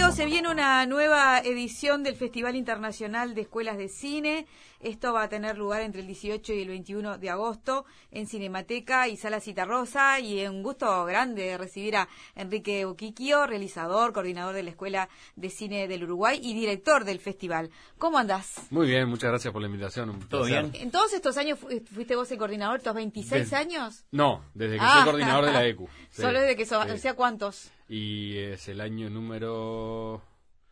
Fernando, se viene una nueva edición del Festival Internacional de Escuelas de Cine. Esto va a tener lugar entre el 18 y el 21 de agosto en Cinemateca y Sala Citarrosa, y es un gusto grande recibir a Enrique Uquiquio, realizador, coordinador de la Escuela de Cine del Uruguay y director del festival. ¿Cómo andás? Muy bien, muchas gracias por la invitación. ¿Todo bien? ¿En todos estos años fuiste vos el coordinador, estos 26 años? No, desde que soy coordinador de la ECU. Sí, solo desde que sos, sí. o sea, ¿cuántos? Y es el año número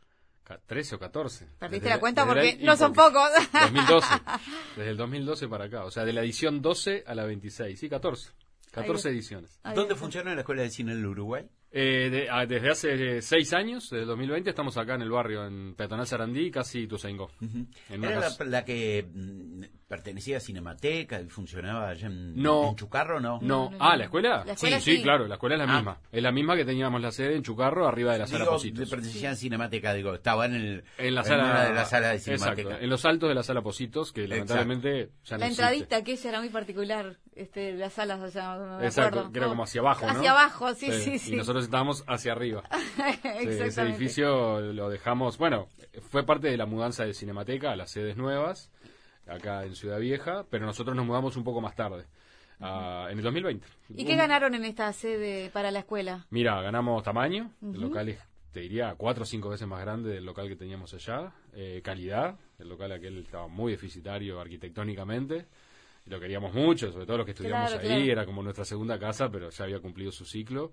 13 o 14. Perdiste la cuenta porque no son pocos. 2012. Desde el 2012 para acá. O sea, de la edición 12 a la 26. Sí, 14. 14 ediciones. ¿Dónde funciona la Escuela de Cine del Uruguay? Desde hace 6 años, desde el 2020, estamos acá en el barrio, en Peatonal Sarandí, casi Ituzaingó. ¿Era la que pertenecía a Cinemateca y funcionaba allá en Chucarro, no? No. ¿La escuela? La escuela Sí, claro, la escuela es la misma. Es la misma que teníamos la sede en Chucarro, arriba de la sala Positos. Pertenecía a Cinemateca, estaba en la sala de la sala de Cinemateca. Exacto, en los altos de la sala Positos, que lamentablemente ya no la entradita, existe. que ella era muy particular, las salas allá, no me Exacto, acuerdo. que era como hacia abajo, ¿no? Hacia abajo, sí. Y nosotros estábamos hacia arriba. Exactamente. Ese edificio lo dejamos, fue parte de la mudanza de Cinemateca a las sedes nuevas, acá en Ciudad Vieja, pero nosotros nos mudamos un poco más tarde, en el 2020. ¿Y qué ganaron en esta sede para la escuela? Mira, ganamos tamaño, el local es, te diría, 4 o 5 veces más grande del local que teníamos allá, calidad, el local aquel estaba muy deficitario arquitectónicamente, lo queríamos mucho, sobre todo los que estudiamos ahí, era como nuestra segunda casa, pero ya había cumplido su ciclo.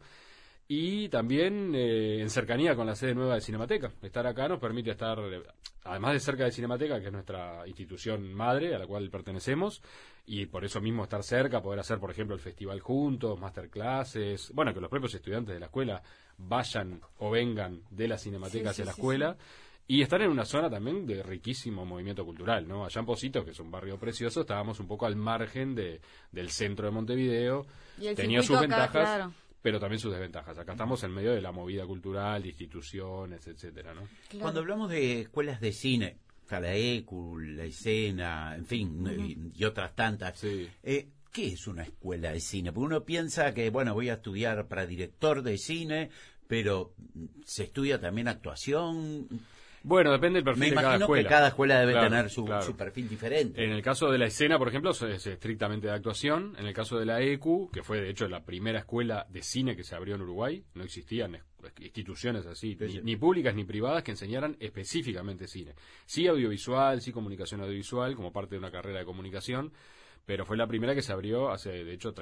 Y también en cercanía con la sede nueva de Cinemateca. Estar acá nos permite estar, además de cerca de Cinemateca, que es nuestra institución madre a la cual pertenecemos, y por eso mismo estar cerca, poder hacer, por ejemplo, el festival juntos, masterclasses, que los propios estudiantes de la escuela vayan o vengan de la Cinemateca hacia la escuela. Y estar en una zona también de riquísimo movimiento cultural, ¿no? Allá en Positos, que es un barrio precioso, estábamos un poco al margen del centro de Montevideo. Tenía sus ventajas, pero también sus desventajas. Acá estamos en medio de la movida cultural, de instituciones, etcétera, ¿no? Claro. Cuando hablamos de escuelas de cine, la ECU, la Escena, en fin, y otras tantas, ¿qué es una escuela de cine? Porque uno piensa que, voy a estudiar para director de cine, pero ¿se estudia también actuación? Depende del perfil de cada escuela. Me imagino que cada escuela debe tener su perfil diferente. En el caso de la Escena, por ejemplo, es estrictamente de actuación. En el caso de la ECU, que fue de hecho la primera escuela de cine que se abrió en Uruguay, no existían instituciones así, ni públicas ni privadas, que enseñaran específicamente cine. Sí audiovisual, sí comunicación audiovisual, como parte de una carrera de comunicación, pero fue la primera que se abrió hace, de hecho,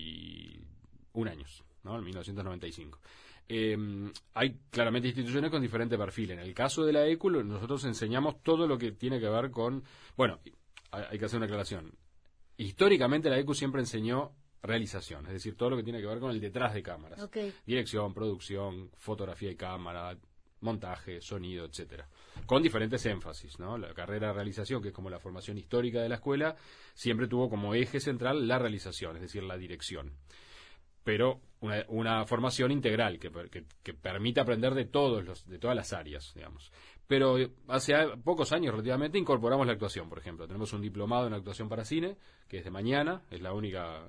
31 años, ¿no? En 1995. Hay claramente instituciones con diferente perfil. En el caso de la ECU, nosotros enseñamos todo lo que tiene que ver con... hay que hacer una aclaración. Históricamente la ECU siempre enseñó realización, es decir, todo lo que tiene que ver con el detrás de cámaras. Dirección, producción, fotografía y cámara, montaje, sonido, etcétera, con diferentes énfasis, ¿no? La carrera de realización, que es como la formación histórica de la escuela, siempre tuvo como eje central la realización, es decir, la dirección. Pero una formación integral que permite aprender de todas las áreas, digamos. Pero hace pocos años, relativamente, incorporamos la actuación, por ejemplo. Tenemos un diplomado en actuación para cine, que es de mañana, es la única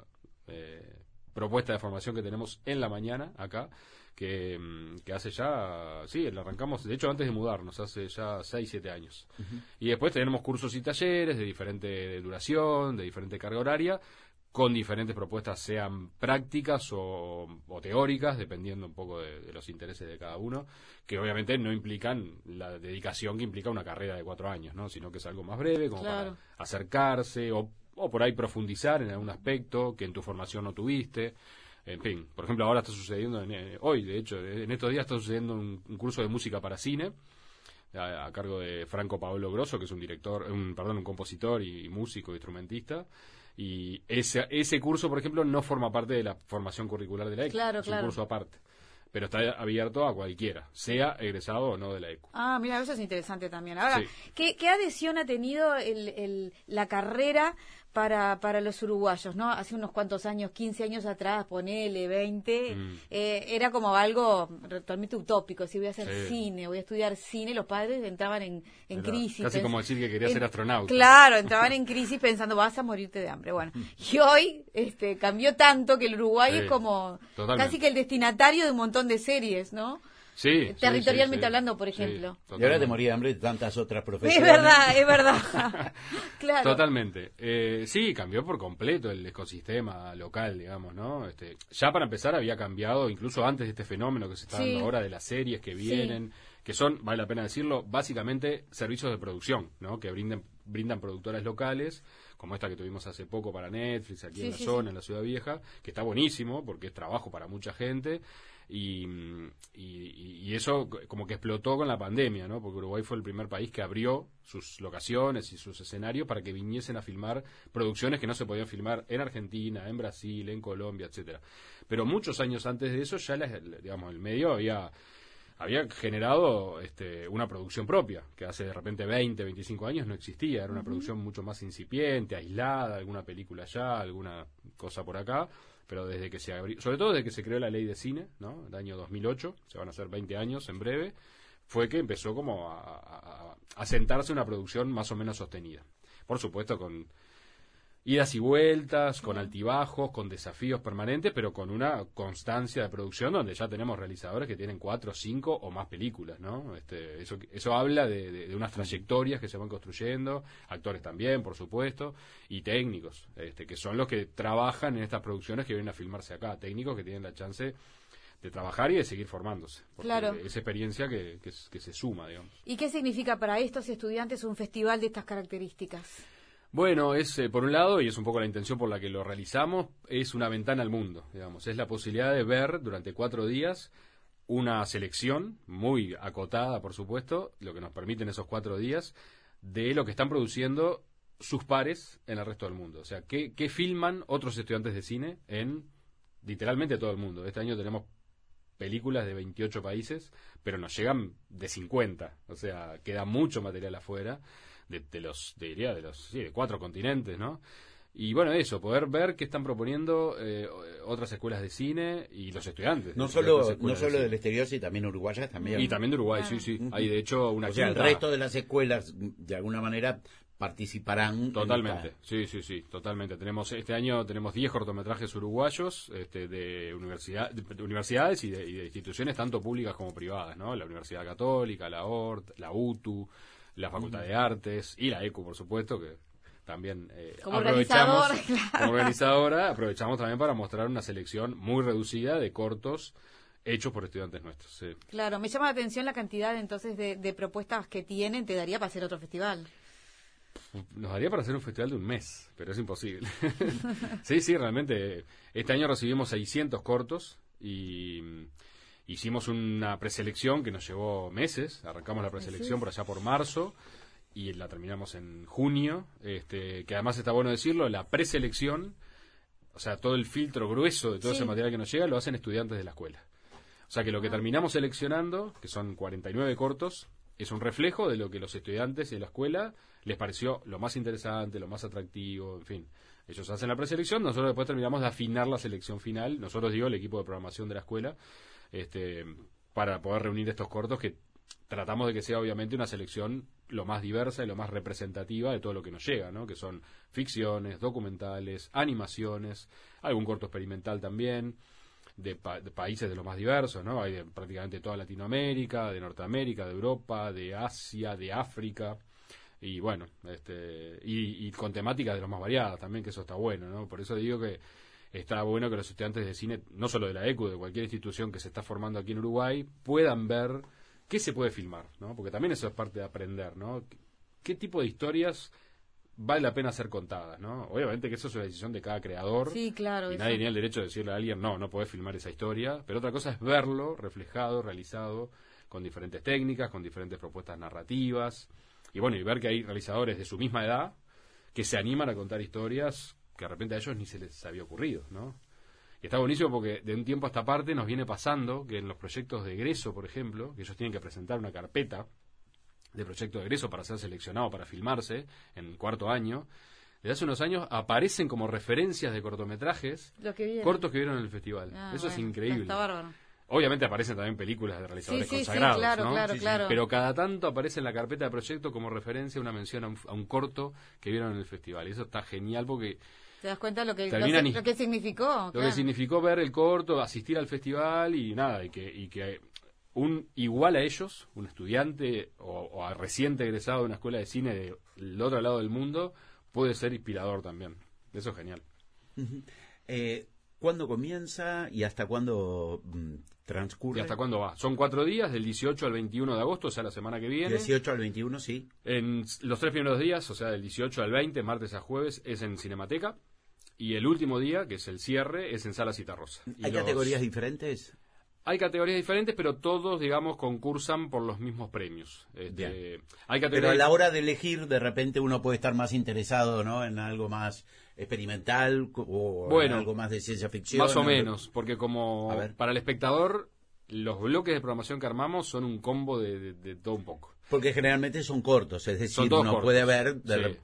propuesta de formación que tenemos en la mañana acá, que hace ya, lo arrancamos, de hecho, antes de mudarnos, hace ya 6-7 años. Y después tenemos cursos y talleres de diferente duración, de diferente carga horaria, con diferentes propuestas, sean prácticas o teóricas, dependiendo un poco de los intereses de cada uno, que obviamente no implican la dedicación que implica una carrera de 4 años, ¿no? Sino que es algo más breve, como para acercarse o por ahí profundizar en algún aspecto que en tu formación no tuviste. En fin, por ejemplo, ahora está sucediendo, hoy de hecho, en estos días está sucediendo un curso de música para cine, a cargo de Franco Paolo Grosso, que es un compositor y músico, instrumentista. Y ese curso, por ejemplo, no forma parte de la formación curricular de la ECU. Es un curso aparte. Pero está abierto a cualquiera, sea egresado o no de la ECU. Mira, eso es interesante también. Ahora, ¿qué adhesión ha tenido la carrera para los uruguayos, ¿no? Hace unos cuantos años, 15 años atrás, ponele 20, era como algo totalmente utópico. Si voy a hacer cine, voy a estudiar cine, los padres entraban en crisis. Casi como decir que quería ser astronauta. Claro, entraban en crisis pensando, vas a morirte de hambre. Bueno, y hoy cambió tanto que el Uruguay es como casi que el destinatario de un montón de series, ¿no? territorialmente hablando, por ejemplo. Sí, y ahora te moría de hambre de tantas otras profesiones. Es verdad. Claro. Totalmente. Sí, cambió por completo el ecosistema local, digamos, ¿no? Ya para empezar había cambiado, incluso antes de este fenómeno que se está dando ahora de las series que vienen, que son, vale la pena decirlo, básicamente servicios de producción, ¿no? Que brindan productoras locales, como esta que tuvimos hace poco para Netflix, aquí en la zona, en la Ciudad Vieja, que está buenísimo porque es trabajo para mucha gente. Y eso como que explotó con la pandemia, ¿no? Porque Uruguay fue el primer país que abrió sus locaciones y sus escenarios para que viniesen a filmar producciones que no se podían filmar en Argentina, en Brasil, en Colombia, etcétera. Pero muchos años antes de eso ya digamos, el medio había generado una producción propia, que hace de repente 20, 25 años no existía, era una producción mucho más incipiente, aislada, alguna película allá, alguna cosa por acá, pero desde que se abrió, sobre todo desde que se creó la ley de cine, ¿no? El año 2008, se van a hacer 20 años en breve, fue que empezó como a sentarse una producción más o menos sostenida. Por supuesto con idas y vueltas, con altibajos, con desafíos permanentes, pero con una constancia de producción donde ya tenemos realizadores que tienen 4, 5 o más películas, ¿no? Eso habla de unas trayectorias que se van construyendo, actores también, por supuesto, y técnicos, que son los que trabajan en estas producciones que vienen a filmarse acá, técnicos que tienen la chance de trabajar y de seguir formándose. Porque claro. Es experiencia que se suma, digamos. ¿Y qué significa para estos estudiantes un festival de estas características? Bueno, por un lado, y es un poco la intención por la que lo realizamos, es una ventana al mundo, digamos. Es la posibilidad de ver durante 4 días una selección muy acotada, por supuesto, lo que nos permiten esos 4 días, de lo que están produciendo sus pares en el resto del mundo. O sea, ¿qué filman otros estudiantes de cine en literalmente todo el mundo? Este año tenemos películas de 28 países, pero nos llegan de 50. O sea, queda mucho material afuera. De 4 continentes, ¿no? Y bueno, eso, poder ver qué están proponiendo otras escuelas de cine y los estudiantes. No solo del exterior, sino también uruguayas también. Y también de Uruguay, sí. Hay de hecho una el resto de las escuelas, de alguna manera, participarán. Totalmente, sí, totalmente. Este año tenemos 10 cortometrajes uruguayos de universidades y de instituciones tanto públicas como privadas, ¿no? La Universidad Católica, la ORT, la UTU, la Facultad de Artes y la ECU, por supuesto, que también como organizadora aprovechamos también para mostrar una selección muy reducida de cortos hechos por estudiantes nuestros. Sí. Claro, me llama la atención la cantidad entonces de propuestas que tienen. ¿Te daría para hacer otro festival? Nos daría para hacer un festival de un mes, pero es imposible. Sí, realmente. Este año recibimos 600 cortos y hicimos una preselección que nos llevó meses. Arrancamos la preselección por allá por marzo y la terminamos en junio. Que además está bueno decirlo, la preselección, o sea, todo el filtro grueso de todo ese material que nos llega, lo hacen estudiantes de la escuela. O sea que lo que terminamos seleccionando, que son 49 cortos, es un reflejo de lo que los estudiantes de la escuela les pareció lo más interesante, lo más atractivo, en fin. Ellos hacen la preselección, nosotros después terminamos de afinar la selección final, nosotros el equipo de programación de la escuela, para poder reunir estos cortos que tratamos de que sea obviamente una selección lo más diversa y lo más representativa de todo lo que nos llega, ¿no? Que son ficciones, documentales, animaciones, algún corto experimental también, de países de los más diversos, ¿no? Hay de prácticamente toda Latinoamérica, de Norteamérica, de Europa, de Asia, de África, y bueno, y con temáticas de los más variadas también, que eso está bueno, ¿no? Por eso digo que está bueno que los estudiantes de cine, no solo de la ECU, de cualquier institución que se está formando aquí en Uruguay, puedan ver qué se puede filmar, ¿no? Porque también eso es parte de aprender, ¿no? ¿Qué tipo de historias vale la pena ser contadas, ¿no? Obviamente que eso es una decisión de cada creador. Sí, claro. Y nadie tiene el derecho de decirle a alguien, no podés filmar esa historia. Pero otra cosa es verlo reflejado, realizado, con diferentes técnicas, con diferentes propuestas narrativas. Y bueno, y ver que hay realizadores de su misma edad que se animan a contar historias que de repente a ellos ni se les había ocurrido, ¿no? Y está buenísimo porque de un tiempo a esta parte nos viene pasando que en los proyectos de egreso, por ejemplo, que ellos tienen que presentar una carpeta de proyecto de egreso para ser seleccionado para filmarse en 4º año, desde hace unos años aparecen como referencias de cortometrajes cortos que vieron en el festival. Eso es increíble. Está bárbaro. Obviamente aparecen también películas de realizadores consagrados, claro, ¿no? Claro. Pero cada tanto aparece en la carpeta de proyecto como referencia una mención a un corto que vieron en el festival. Y eso está genial porque te das cuenta lo que significó. Lo que significó ver el corto, asistir al festival y nada, y que un igual a ellos, un estudiante o a reciente egresado de una escuela de cine del otro lado del mundo, puede ser inspirador también. Eso es genial. ¿Cuándo comienza y hasta cuándo transcurre? ¿Y hasta cuándo va? Son 4 días, del 18 al 21 de agosto, o sea, la semana que viene. 18 al 21, sí. En los 3 primeros días, o sea, del 18 al 20, martes a jueves, es en Cinemateca. Y el último día, que es el cierre, es en Sala Citarrosa. ¿Hay categorías diferentes? Hay categorías diferentes, pero todos, digamos, concursan por los mismos premios. Pero a la hora de elegir, de repente uno puede estar más interesado, ¿no?, en algo más experimental o en algo más de ciencia ficción. Más o menos, porque como para el espectador, los bloques de programación que armamos son un combo de todo un poco. Porque generalmente son cortos, es decir, uno puede ver...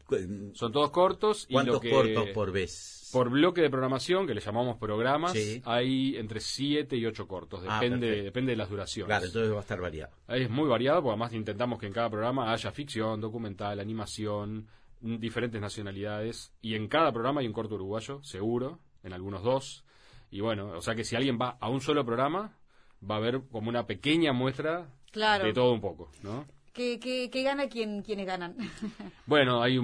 Son todos cortos. ¿Cuántos cortos por vez? Por bloque de programación, que le llamamos programas, hay entre 7 y 8 cortos, depende de las duraciones. Claro, entonces va a estar variado. Es muy variado, porque además intentamos que en cada programa haya ficción, documental, animación, diferentes nacionalidades, y en cada programa hay un corto uruguayo, seguro, en algunos 2, y bueno, o sea que si alguien va a un solo programa, va a ver como una pequeña muestra de todo un poco, ¿no? ¿Qué gana quienes ganan? Bueno, hay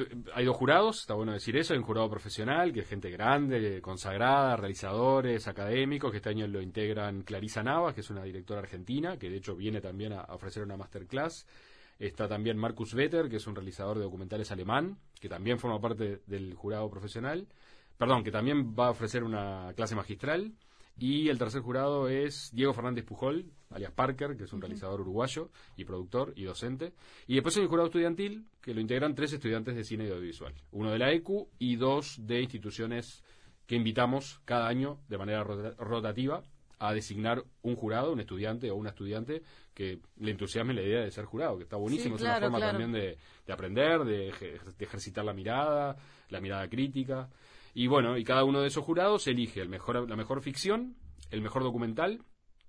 2 jurados, está bueno decir eso. Hay un jurado profesional, que es gente grande, consagrada, realizadores, académicos, que este año lo integran Clarisa Navas, que es una directora argentina, que de hecho viene también a ofrecer una masterclass. Está también Markus Vetter, que es un realizador de documentales alemán, que también forma parte del jurado profesional. Perdón, que también va a ofrecer una clase magistral. Y el tercer jurado es Diego Fernández Pujol, alias Parker, que es un realizador uruguayo y productor y docente. Y después hay un jurado estudiantil que lo integran 3 estudiantes de cine y audiovisual. 1 de la ECU y 2 de instituciones que invitamos cada año de manera rotativa a designar un jurado, un estudiante o una estudiante que le entusiasme la idea de ser jurado, que está buenísimo. Es una forma también de aprender, de ejercitar la mirada crítica. Y bueno, y cada uno de esos jurados elige la mejor ficción, el mejor documental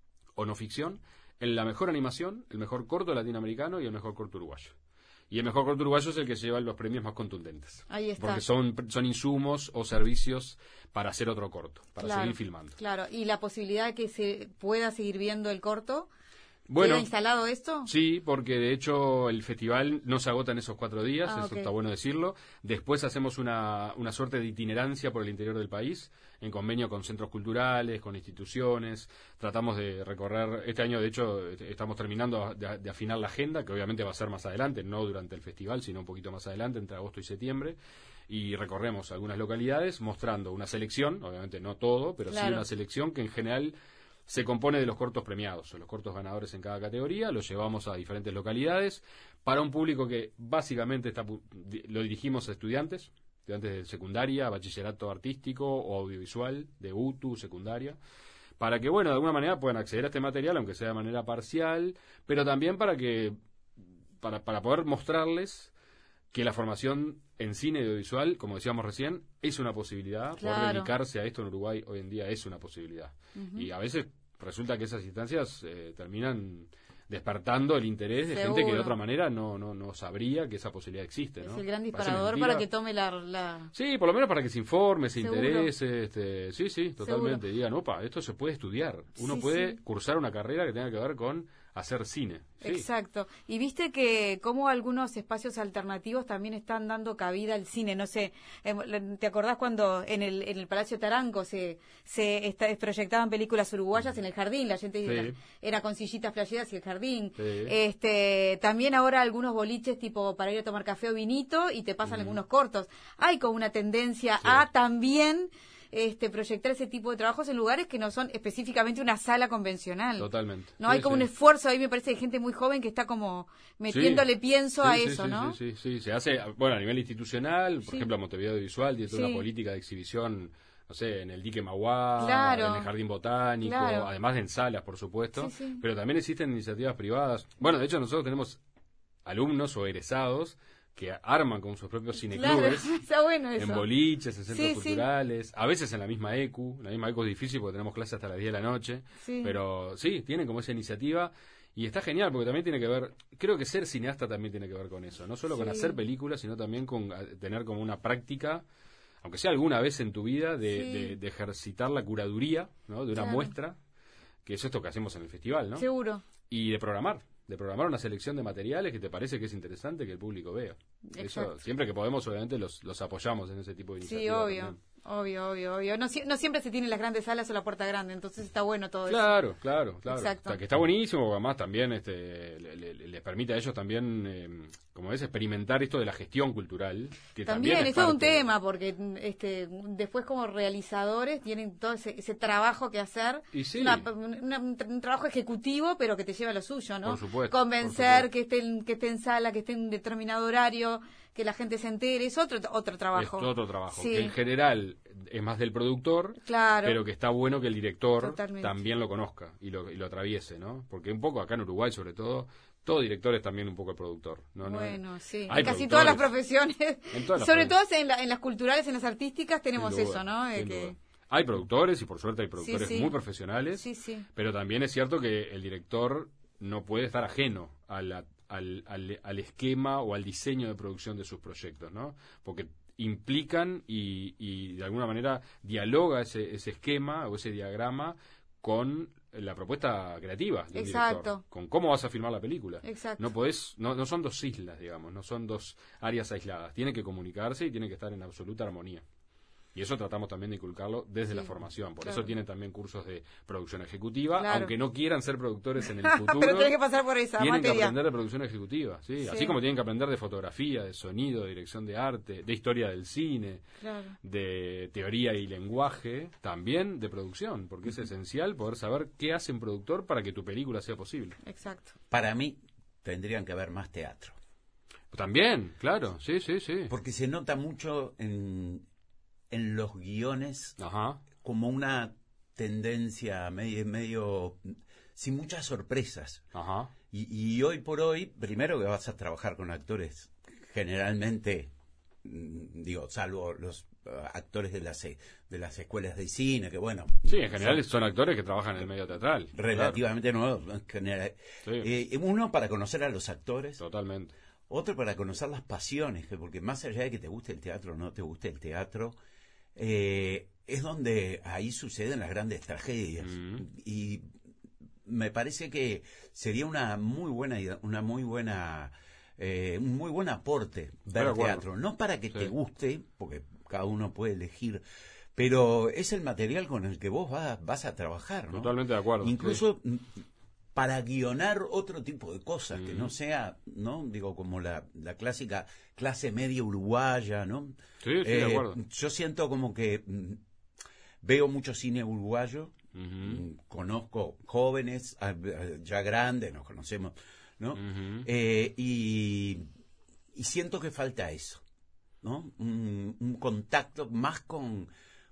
o no ficción, la mejor animación, el mejor corto latinoamericano y el mejor corto uruguayo. Y el mejor corto uruguayo es el que lleva los premios más contundentes. Ahí está. Porque son insumos o servicios para hacer otro corto, para seguir filmando. Claro, y la posibilidad de que se pueda seguir viendo el corto. Bueno, ¿queda instalado esto? Sí, porque de hecho el festival no se agota en esos 4 días, eso está bueno decirlo. Después hacemos una suerte de itinerancia por el interior del país, en convenio con centros culturales, con instituciones. Tratamos de recorrer, este año de hecho estamos terminando de afinar la agenda, que obviamente va a ser más adelante, no durante el festival, sino un poquito más adelante, entre agosto y septiembre. Y recorremos algunas localidades mostrando una selección, obviamente no todo, pero sí una selección que en general se compone de los cortos premiados, o los cortos ganadores en cada categoría, los llevamos a diferentes localidades, para un público que básicamente lo dirigimos a estudiantes de secundaria, bachillerato artístico o audiovisual, de UTU, secundaria, para que, bueno, de alguna manera puedan acceder a este material, aunque sea de manera parcial, pero también para poder mostrarles que la formación en cine y audiovisual, como decíamos recién, es una posibilidad. Poder dedicarse a esto en Uruguay hoy en día es una posibilidad. Y a veces resulta que esas instancias terminan despertando el interés de gente que de otra manera no sabría que esa posibilidad existe, ¿no? Es el gran disparador para que tome la... Sí, por lo menos para que se informe, se interese. Sí, totalmente. Digan, opa, esto se puede estudiar. Uno puede cursar una carrera que tenga que ver con hacer cine. Exacto. Y viste que como algunos espacios alternativos también están dando cabida al cine. No sé, ¿te acordás cuando en el Palacio Taranco se proyectaban películas uruguayas en el jardín? La gente era con sillitas playeras y el jardín. También ahora algunos boliches tipo para ir a tomar café o vinito y te pasan algunos cortos. Hay como una tendencia a también proyectar ese tipo de trabajos en lugares que no son específicamente una sala convencional. Totalmente. No hay como un esfuerzo ahí, me parece, de gente muy joven que está como metiéndole pienso a eso, ¿no? Sí, se hace, bueno, a nivel institucional, por ejemplo, Montevideo Visual tiene toda una política de exhibición, no sé, en el Dique Mauá, en el Jardín Botánico, además de en salas, por supuesto, pero también existen iniciativas privadas. Bueno, de hecho nosotros tenemos alumnos o egresados que arman con sus propios cineclubes, está bueno eso. En boliches, en centros culturales, a veces en la misma ECU. La misma ECU es difícil porque tenemos clases hasta las 10 de la noche, pero tienen como esa iniciativa y está genial porque también tiene que ver, creo que ser cineasta también tiene que ver con eso, no solo con hacer películas, sino también con tener como una práctica, aunque sea alguna vez en tu vida, de ejercitar la curaduría, ¿no?, de una muestra, que es esto que hacemos en el festival, ¿no? Seguro. Y de programar una selección de materiales que te parece que es interesante que el público vea. Exacto. Eso, siempre que podemos, obviamente, los apoyamos en ese tipo de iniciativas. Sí, obvio. También. Obvio. No siempre se tiene las grandes salas o la puerta grande, entonces está bueno todo Claro. Exacto. Que está buenísimo, además también les permite a ellos también, como es, experimentar esto de la gestión cultural. Que también es todo un tema, porque después como realizadores tienen todo ese trabajo que hacer. Y sí. Un trabajo ejecutivo, pero que te lleva a lo suyo, ¿no? Por supuesto. Convencer que esté en sala, que esté en determinado horario, que la gente se entere, es otro trabajo. Es otro trabajo, sí. que en general es más del productor, claro, pero que está bueno que el director totalmente también lo conozca y lo atraviese, ¿no? Porque un poco acá en Uruguay, sobre todo director es también un poco el productor. Bueno, sí. Hay en casi todas las profesiones, sobre todo en las culturales, en las artísticas, tenemos eso, ¿no? Hay productores, y por suerte hay productores sí. muy profesionales, sí. Pero también es cierto que el director no puede estar ajeno al esquema o al diseño de producción de sus proyectos, ¿no? Porque implican y de alguna manera dialoga ese esquema o ese diagrama con la propuesta creativa del director, con cómo vas a filmar la película. Exacto. No son dos islas, digamos, no son dos áreas aisladas, tienen que comunicarse y tienen que estar en absoluta armonía. Y eso tratamos también de inculcarlo desde la formación. Por eso tienen también cursos de producción ejecutiva, aunque no quieran ser productores en el futuro. Pero tienen que pasar por esa tienen materia. que aprender de producción ejecutiva, ¿sí? Así como tienen que aprender de fotografía, de sonido, de dirección de arte, de historia del cine, de teoría y lenguaje, también de producción, porque es esencial poder saber qué hace un productor para que tu película sea posible. Exacto. Para mí, tendrían que haber más teatro. También, claro, sí. Porque se nota mucho en los guiones como una tendencia medio sin muchas sorpresas. Y hoy por hoy, primero que vas a trabajar con actores generalmente, salvo los actores de las escuelas de cine, que bueno... Sí, en general son actores que trabajan en el medio teatral. Relativamente nuevos. En general. Uno, para conocer a los actores. Totalmente. Otro, para conocer las pasiones, porque más allá de que te guste el teatro o no te guste el teatro... es donde ahí suceden las grandes tragedias. Y me parece que sería un muy buen aporte ver teatro, no para que te guste, porque cada uno puede elegir, pero es el material con el que vos vas a trabajar, ¿no? Totalmente de acuerdo. Incluso para guionar otro tipo de cosas, que no sea, ¿no? Como la clásica clase media uruguaya, ¿no? Sí, de acuerdo. Yo siento como que veo mucho cine uruguayo, conozco jóvenes, ya grandes, nos conocemos, ¿no? Y siento que falta eso, ¿no? Un contacto más con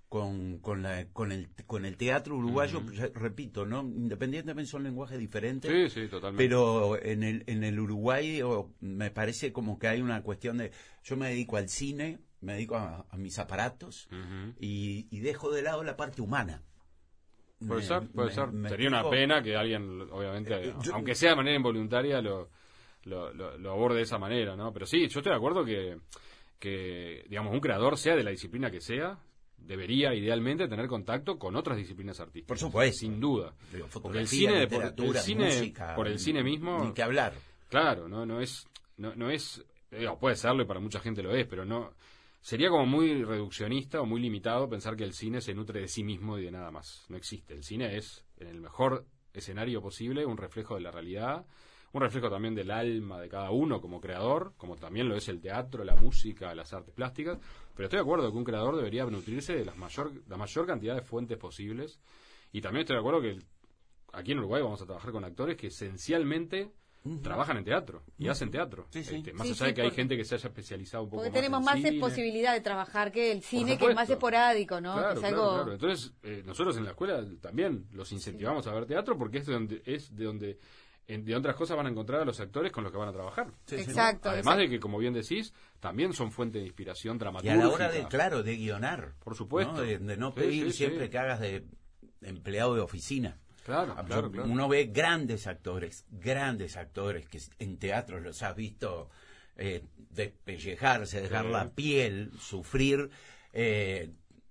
el teatro uruguayo, repito, ¿no? Independientemente son lenguajes diferentes. Sí, totalmente. Pero en el Uruguay me parece como que hay una cuestión de... Yo me dedico al cine, me dedico a mis aparatos y dejo de lado la parte humana. Puede ser. Sería una pena que alguien, obviamente, aunque sea de manera involuntaria, lo aborde de esa manera, ¿no? Pero sí, yo estoy de acuerdo que digamos, un creador, sea de la disciplina que sea, debería idealmente tener contacto con otras disciplinas artísticas. Por supuesto. Sin duda. Porque el cine, música, por el cine mismo, ni que hablar. Claro, no es puede serlo y para mucha gente lo es, pero no sería como muy reduccionista o muy limitado pensar que el cine se nutre de sí mismo y de nada más. No existe. El cine es, en el mejor escenario posible, un reflejo de la realidad, un reflejo también del alma de cada uno como creador, como también lo es el teatro, la música, las artes plásticas. Pero estoy de acuerdo que un creador debería nutrirse de la mayor cantidad de fuentes posibles. Y también estoy de acuerdo que aquí en Uruguay vamos a trabajar con actores que esencialmente trabajan en teatro y hacen teatro. Más allá de que hay gente que se haya especializado un poco más. Porque tenemos más posibilidad de trabajar que el cine, que es más esporádico, ¿no? Claro, es algo... claro. Entonces, nosotros en la escuela también los incentivamos a ver teatro porque es de donde de otras cosas van a encontrar a los actores con los que van a trabajar. Exacto. Además de que, como bien decís, también son fuente de inspiración dramatúrgica. Y a la hora de guionar. Por supuesto. ¿No? De no pedir siempre que hagas de empleado de oficina. Claro. Uno ve grandes actores que en teatro los has visto despellejarse, dejar la piel, sufrir,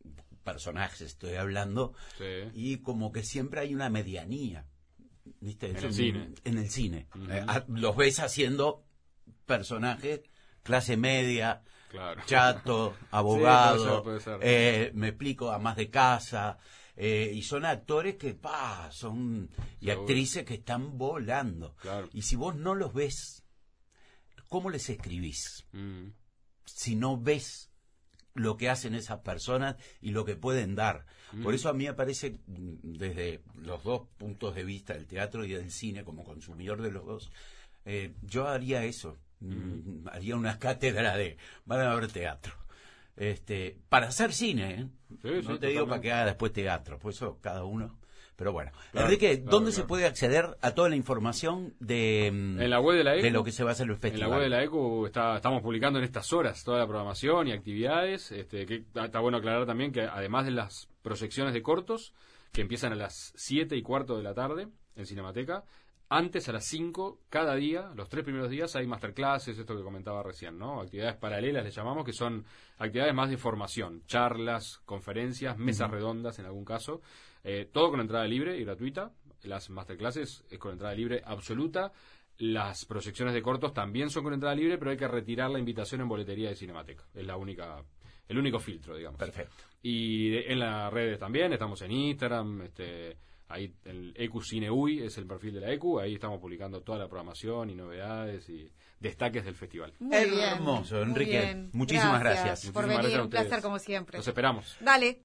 personajes estoy hablando, y como que siempre hay una medianía, ¿viste? En el cine. En el cine. Los ves haciendo personajes clase media, claro, chato, abogado, puede ser. me explico, amas de casa, y son actores que, son, y actrices que están volando. Claro. Y si vos no los ves, ¿cómo les escribís? Si no ves lo que hacen esas personas y lo que pueden dar. Por eso a mí me parece, desde los dos puntos de vista, del teatro y del cine, como consumidor de los dos, yo haría eso. Haría una cátedra de van a ver teatro. Para hacer cine, no te digo para que haga después teatro, pues eso cada uno. Pero bueno, claro, Enrique, ¿dónde se puede acceder a toda la información en la web de la ECU, de lo que se va a hacer el festival? En la web de la ECU estamos publicando en estas horas toda la programación y actividades. Que está bueno aclarar también que además de las proyecciones de cortos, que empiezan a las 7:15 de la tarde en Cinemateca, antes a las 5, cada día, los 3 primeros días, hay masterclasses, esto que comentaba recién, ¿no? Actividades paralelas, le llamamos, que son actividades más de formación, charlas, conferencias, mesas redondas en algún caso, todo con entrada libre y gratuita. Las masterclasses es con entrada libre absoluta. Las proyecciones de cortos también son con entrada libre, pero hay que retirar la invitación en boletería de Cinemateca. Es el único filtro, digamos. Perfecto. Y en las redes también, estamos en Instagram, ahí el ECU Cine UI es el perfil de la ECU, ahí estamos publicando toda la programación y novedades y destaques del festival. Muy Hermoso, bien, Enrique. muy bien. Muchísimas gracias. Por Muchísimas venir, gracias a un placer ustedes. como siempre. Los esperamos. Dale.